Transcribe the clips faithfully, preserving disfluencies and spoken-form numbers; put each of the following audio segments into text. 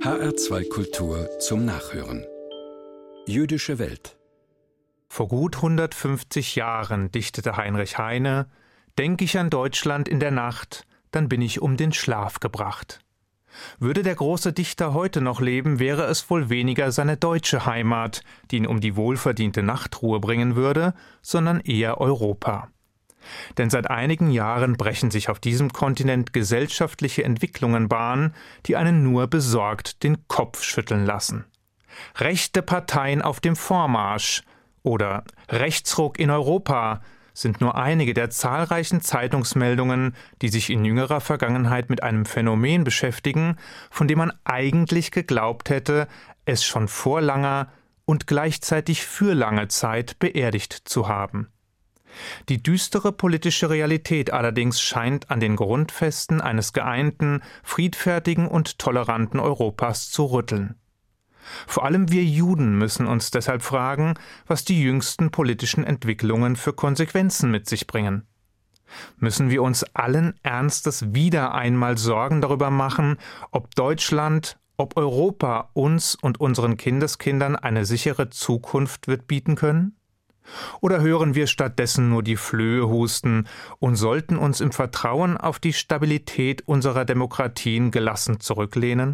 H R zwei Kultur zum Nachhören. Jüdische Welt. Vor gut hundertfünfzig Jahren dichtete Heinrich Heine: »Denk ich an Deutschland in der Nacht, dann bin ich um den Schlaf gebracht.« Würde der große Dichter heute noch leben, wäre es wohl weniger seine deutsche Heimat, die ihn um die wohlverdiente Nachtruhe bringen würde, sondern eher Europa. Denn seit einigen Jahren brechen sich auf diesem Kontinent gesellschaftliche Entwicklungen Bahn, die einen nur besorgt den Kopf schütteln lassen. Rechte Parteien auf dem Vormarsch oder Rechtsruck in Europa sind nur einige der zahlreichen Zeitungsmeldungen, die sich in jüngerer Vergangenheit mit einem Phänomen beschäftigen, von dem man eigentlich geglaubt hätte, es schon vor langer und gleichzeitig für lange Zeit beerdigt zu haben. Die düstere politische Realität allerdings scheint an den Grundfesten eines geeinten, friedfertigen und toleranten Europas zu rütteln. Vor allem wir Juden müssen uns deshalb fragen, was die jüngsten politischen Entwicklungen für Konsequenzen mit sich bringen. Müssen wir uns allen Ernstes wieder einmal Sorgen darüber machen, ob Deutschland, ob Europa uns und unseren Kindeskindern eine sichere Zukunft wird bieten können? Oder hören wir stattdessen nur die Flöhe husten und sollten uns im Vertrauen auf die Stabilität unserer Demokratien gelassen zurücklehnen?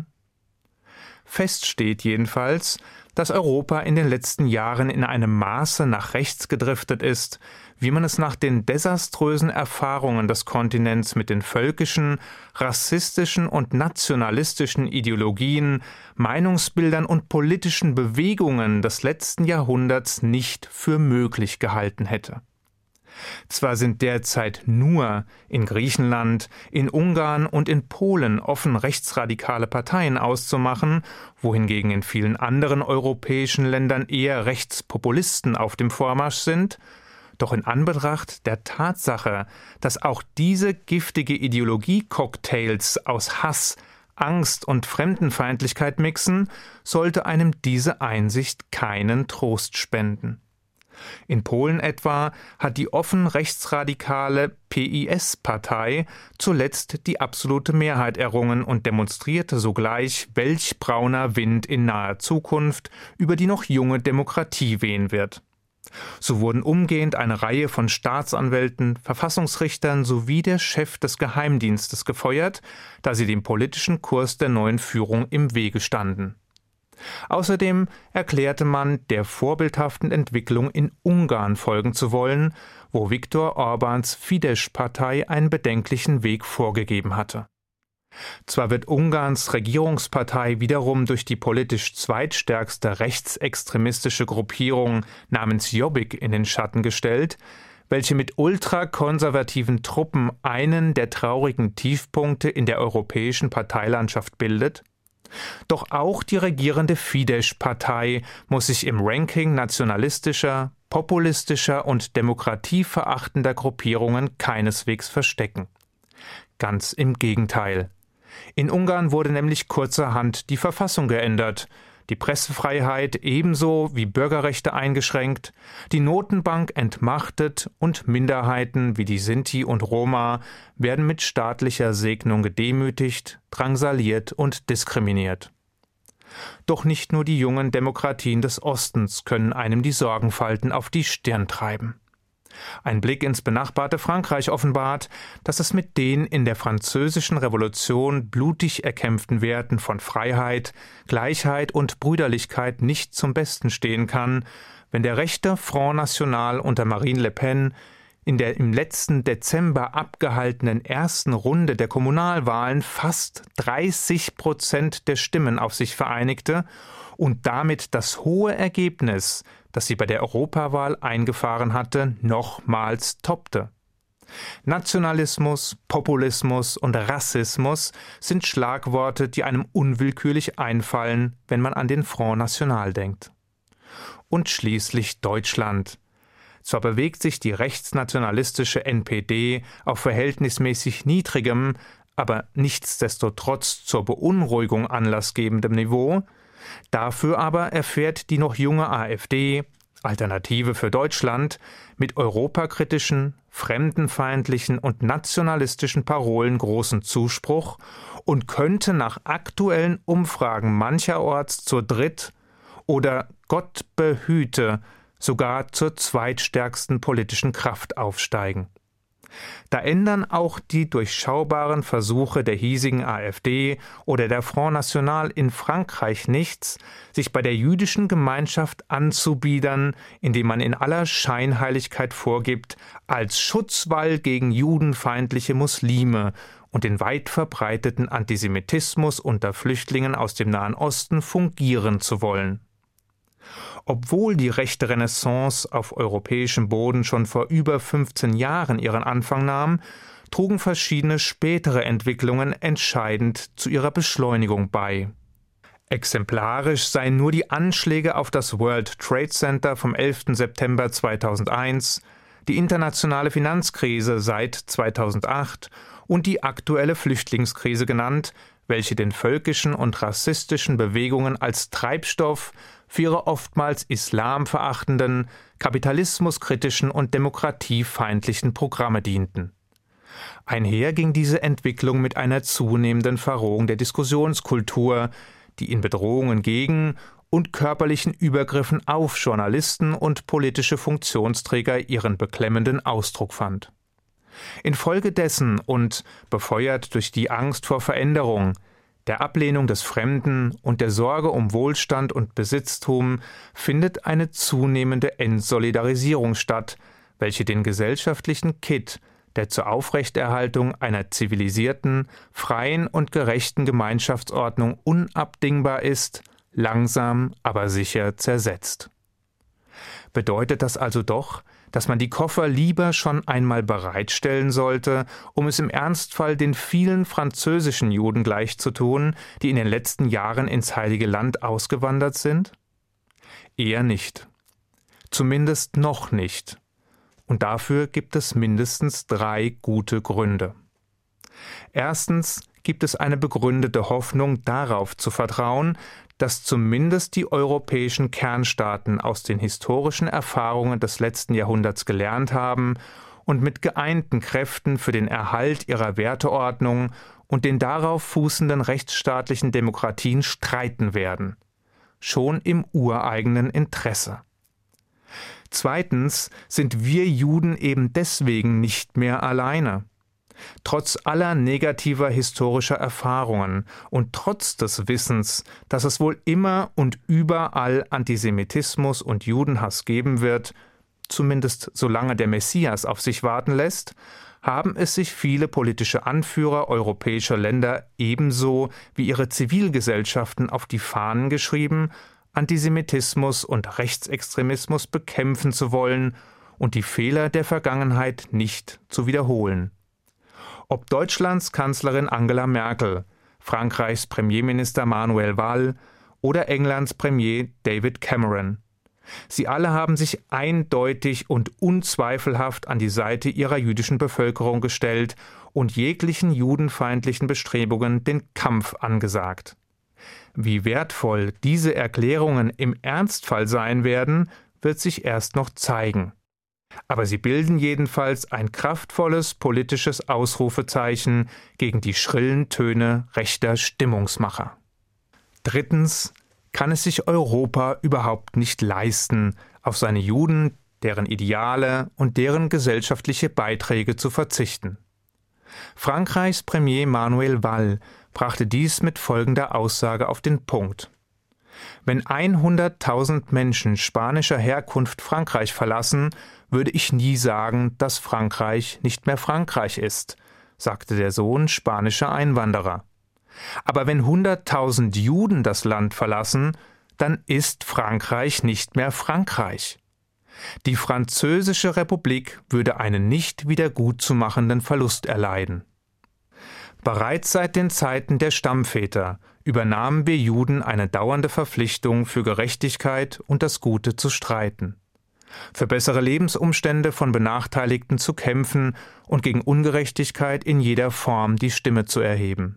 Fest steht jedenfalls, dass Europa in den letzten Jahren in einem Maße nach rechts gedriftet ist, wie man es nach den desaströsen Erfahrungen des Kontinents mit den völkischen, rassistischen und nationalistischen Ideologien, Meinungsbildern und politischen Bewegungen des letzten Jahrhunderts nicht für möglich gehalten hätte. Zwar sind derzeit nur in Griechenland, in Ungarn und in Polen offen rechtsradikale Parteien auszumachen, wohingegen in vielen anderen europäischen Ländern eher Rechtspopulisten auf dem Vormarsch sind, doch in Anbetracht der Tatsache, dass auch diese giftige Ideologie-Cocktails aus Hass, Angst und Fremdenfeindlichkeit mixen, sollte einem diese Einsicht keinen Trost spenden. In Polen etwa hat die offen rechtsradikale P I S-Partei zuletzt die absolute Mehrheit errungen und demonstrierte sogleich, welch brauner Wind in naher Zukunft über die noch junge Demokratie wehen wird. So wurden umgehend eine Reihe von Staatsanwälten, Verfassungsrichtern sowie der Chef des Geheimdienstes gefeuert, da sie dem politischen Kurs der neuen Führung im Wege standen. Außerdem erklärte man, der vorbildhaften Entwicklung in Ungarn folgen zu wollen, wo Viktor Orbáns Fidesz-Partei einen bedenklichen Weg vorgegeben hatte. Zwar wird Ungarns Regierungspartei wiederum durch die politisch zweitstärkste rechtsextremistische Gruppierung namens Jobbik in den Schatten gestellt, welche mit ultrakonservativen Truppen einen der traurigen Tiefpunkte in der europäischen Parteilandschaft bildet. Doch auch die regierende Fidesz-Partei muss sich im Ranking nationalistischer, populistischer und demokratieverachtender Gruppierungen keineswegs verstecken. Ganz im Gegenteil. In Ungarn wurde nämlich kurzerhand die Verfassung geändert, die Pressefreiheit ebenso wie Bürgerrechte eingeschränkt, die Notenbank entmachtet und Minderheiten wie die Sinti und Roma werden mit staatlicher Segnung gedemütigt, drangsaliert und diskriminiert. Doch nicht nur die jungen Demokratien des Ostens können einem die Sorgenfalten auf die Stirn treiben. Ein Blick ins benachbarte Frankreich offenbart, dass es mit den in der Französischen Revolution blutig erkämpften Werten von Freiheit, Gleichheit und Brüderlichkeit nicht zum Besten stehen kann, wenn der rechte Front National unter Marine Le Pen in der im letzten Dezember abgehaltenen ersten Runde der Kommunalwahlen fast dreißig Prozent der Stimmen auf sich vereinigte und damit das hohe Ergebnis, das sie bei der Europawahl eingefahren hatte, nochmals toppte. Nationalismus, Populismus und Rassismus sind Schlagworte, die einem unwillkürlich einfallen, wenn man an den Front National denkt. Und schließlich Deutschland. Zwar bewegt sich die rechtsnationalistische N P D auf verhältnismäßig niedrigem, aber nichtsdestotrotz zur Beunruhigung anlassgebendem Niveau, dafür aber erfährt die noch junge AfD, Alternative für Deutschland, mit europakritischen, fremdenfeindlichen und nationalistischen Parolen großen Zuspruch und könnte nach aktuellen Umfragen mancherorts zur Dritt- oder Gott behüte sogar zur zweitstärksten politischen Kraft aufsteigen. Da ändern auch die durchschaubaren Versuche der hiesigen AfD oder der Front National in Frankreich nichts, sich bei der jüdischen Gemeinschaft anzubiedern, indem man in aller Scheinheiligkeit vorgibt, als Schutzwall gegen judenfeindliche Muslime und den weit verbreiteten Antisemitismus unter Flüchtlingen aus dem Nahen Osten fungieren zu wollen. Obwohl die rechte Renaissance auf europäischem Boden schon vor über fünfzehn Jahren ihren Anfang nahm, trugen verschiedene spätere Entwicklungen entscheidend zu ihrer Beschleunigung bei. Exemplarisch seien nur die Anschläge auf das World Trade Center vom elften September zweitausendeins, die internationale Finanzkrise seit zweitausendacht und die aktuelle Flüchtlingskrise genannt, welche den völkischen und rassistischen Bewegungen als Treibstoff für ihre oftmals islamverachtenden, kapitalismuskritischen und demokratiefeindlichen Programme dienten. Einher ging diese Entwicklung mit einer zunehmenden Verrohung der Diskussionskultur, die in Bedrohungen gegen und körperlichen Übergriffen auf Journalisten und politische Funktionsträger ihren beklemmenden Ausdruck fand. Infolgedessen und befeuert durch die Angst vor Veränderung, der Ablehnung des Fremden und der Sorge um Wohlstand und Besitztum findet eine zunehmende Entsolidarisierung statt, welche den gesellschaftlichen Kitt, der zur Aufrechterhaltung einer zivilisierten, freien und gerechten Gemeinschaftsordnung unabdingbar ist, langsam aber sicher zersetzt. Bedeutet das also doch, dass man die Koffer lieber schon einmal bereitstellen sollte, um es im Ernstfall den vielen französischen Juden gleichzutun, die in den letzten Jahren ins Heilige Land ausgewandert sind? Eher nicht. Zumindest noch nicht. Und dafür gibt es mindestens drei gute Gründe. Erstens gibt es eine begründete Hoffnung, darauf zu vertrauen, dass zumindest die europäischen Kernstaaten aus den historischen Erfahrungen des letzten Jahrhunderts gelernt haben und mit geeinten Kräften für den Erhalt ihrer Werteordnung und den darauf fußenden rechtsstaatlichen Demokratien streiten werden, schon im ureigenen Interesse. Zweitens sind wir Juden eben deswegen nicht mehr alleine. Trotz aller negativer historischer Erfahrungen und trotz des Wissens, dass es wohl immer und überall Antisemitismus und Judenhass geben wird, zumindest solange der Messias auf sich warten lässt, haben es sich viele politische Anführer europäischer Länder ebenso wie ihre Zivilgesellschaften auf die Fahnen geschrieben, Antisemitismus und Rechtsextremismus bekämpfen zu wollen und die Fehler der Vergangenheit nicht zu wiederholen. Ob Deutschlands Kanzlerin Angela Merkel, Frankreichs Premierminister Manuel Valls oder Englands Premier David Cameron. Sie alle haben sich eindeutig und unzweifelhaft an die Seite ihrer jüdischen Bevölkerung gestellt und jeglichen judenfeindlichen Bestrebungen den Kampf angesagt. Wie wertvoll diese Erklärungen im Ernstfall sein werden, wird sich erst noch zeigen. Aber sie bilden jedenfalls ein kraftvolles politisches Ausrufezeichen gegen die schrillen Töne rechter Stimmungsmacher. Drittens kann es sich Europa überhaupt nicht leisten, auf seine Juden, deren Ideale und deren gesellschaftliche Beiträge zu verzichten. Frankreichs Premier Manuel Valls brachte dies mit folgender Aussage auf den Punkt. Wenn hunderttausend Menschen spanischer Herkunft Frankreich verlassen, würde ich nie sagen, dass Frankreich nicht mehr Frankreich ist, sagte der Sohn spanischer Einwanderer. Aber wenn hunderttausend Juden das Land verlassen, dann ist Frankreich nicht mehr Frankreich. Die Französische Republik würde einen nicht wiedergutzumachenden Verlust erleiden. Bereits seit den Zeiten der Stammväter übernahmen wir Juden eine dauernde Verpflichtung, für Gerechtigkeit und das Gute zu streiten, für bessere Lebensumstände von Benachteiligten zu kämpfen und gegen Ungerechtigkeit in jeder Form die Stimme zu erheben.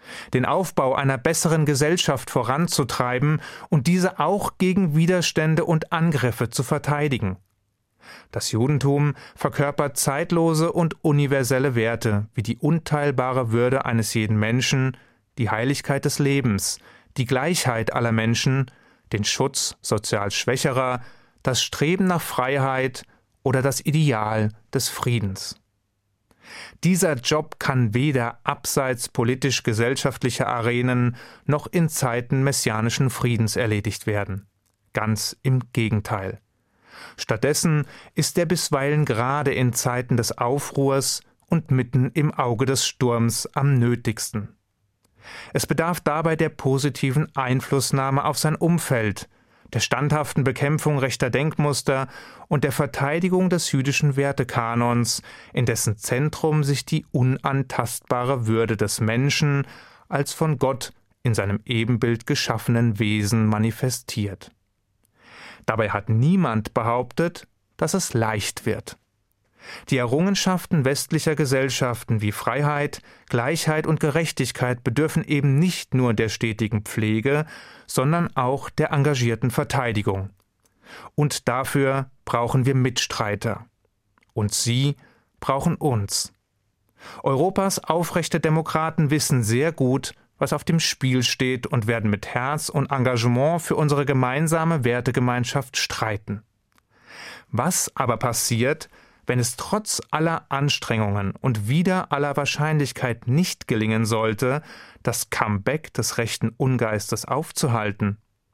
den Aufbau einer besseren Gesellschaft voranzutreiben und diese auch gegen Widerstände und Angriffe zu verteidigen. Das Judentum verkörpert zeitlose und universelle Werte wie die unteilbare Würde eines jeden Menschen, die Heiligkeit des Lebens, die Gleichheit aller Menschen, den Schutz sozial Schwächerer, das Streben nach Freiheit oder das Ideal des Friedens. Dieser Job kann weder abseits politisch-gesellschaftlicher Arenen noch in Zeiten messianischen Friedens erledigt werden. Ganz im Gegenteil. Stattdessen ist er bisweilen gerade in Zeiten des Aufruhrs und mitten im Auge des Sturms am nötigsten. Es bedarf dabei der positiven Einflussnahme auf sein Umfeld, der standhaften Bekämpfung rechter Denkmuster und der Verteidigung des jüdischen Wertekanons, in dessen Zentrum sich die unantastbare Würde des Menschen als von Gott in seinem Ebenbild geschaffenen Wesen manifestiert. Dabei hat niemand behauptet, dass es leicht wird. Die Errungenschaften westlicher Gesellschaften wie Freiheit, Gleichheit und Gerechtigkeit bedürfen eben nicht nur der stetigen Pflege, sondern auch der engagierten Verteidigung. Und dafür brauchen wir Mitstreiter. Und sie brauchen uns. Europas aufrechte Demokraten wissen sehr gut, was auf dem Spiel steht und werden mit Herz und Engagement für unsere gemeinsame Wertegemeinschaft streiten. Was aber passiert, wenn es trotz aller Anstrengungen und wider aller Wahrscheinlichkeit nicht gelingen sollte, das Comeback des rechten Ungeistes aufzuhalten?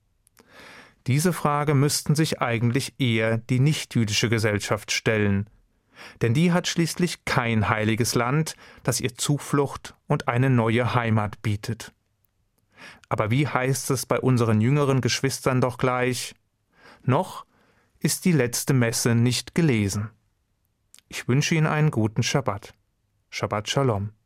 Diese Frage müssten sich eigentlich eher die nichtjüdische Gesellschaft stellen. Denn die hat schließlich kein heiliges Land, das ihr Zuflucht und eine neue Heimat bietet. Aber wie heißt es bei unseren jüngeren Geschwistern doch gleich? Noch ist die letzte Messe nicht gelesen. Ich wünsche Ihnen einen guten Schabbat. Shabbat Shalom.